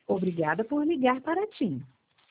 Obrigada por ligar para a TIM.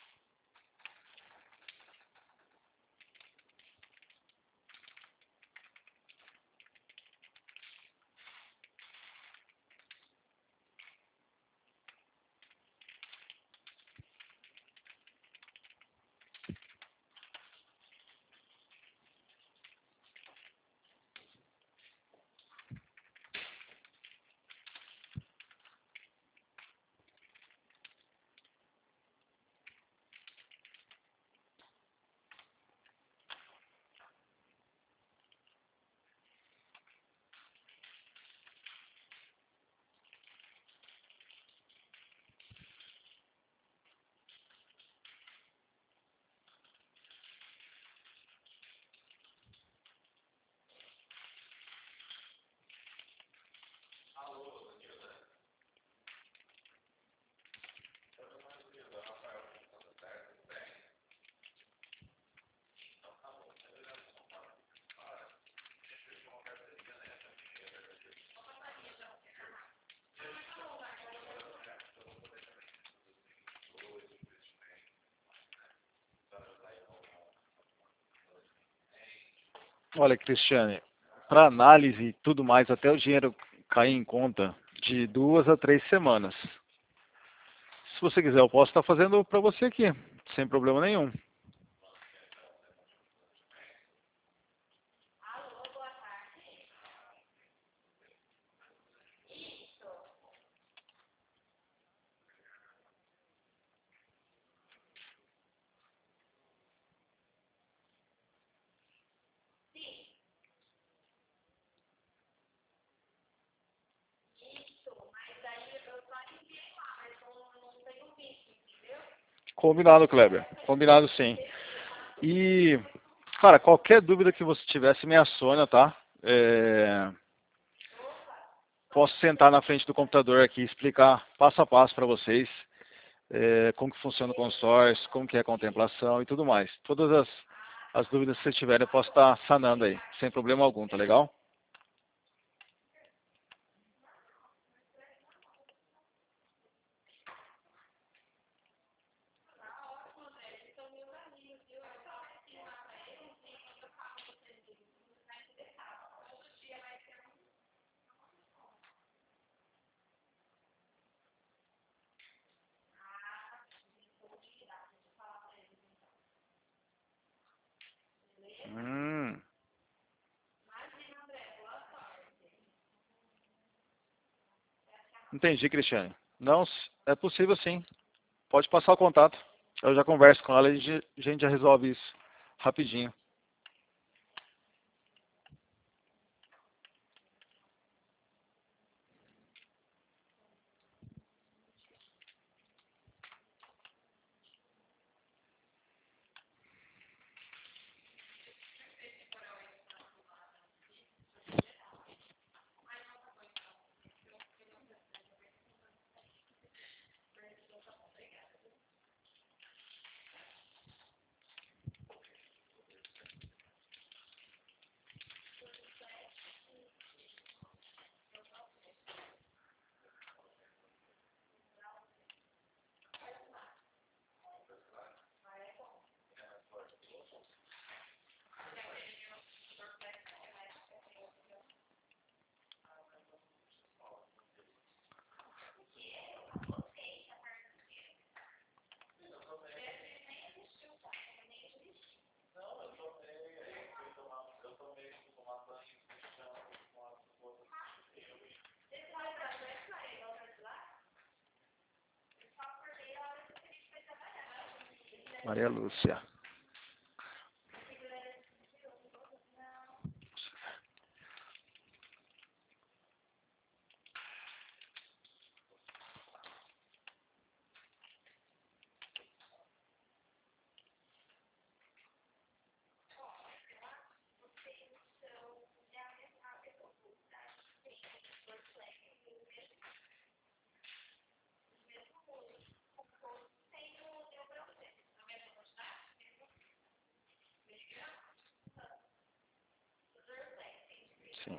Olha, Cristiane, para análise e tudo mais, até o dinheiro cair em conta de 2 a 3 semanas. Se você quiser, eu posso estar fazendo para você aqui, sem problema nenhum. Combinado, Kleber. Combinado, sim. E, cara, qualquer dúvida que você tivesse, me aciona, tá? Posso sentar na frente do computador aqui e explicar passo a passo para vocês como que funciona o consórcio, como que é a contemplação e tudo mais. Todas as dúvidas que vocês tiverem, eu posso estar sanando aí, sem problema algum, tá legal? Hum, entendi, Cristiane. Não, é possível sim. Pode passar o contato. Eu já converso com ela e a gente já resolve isso rapidinho. Maria Lúcia. Sim.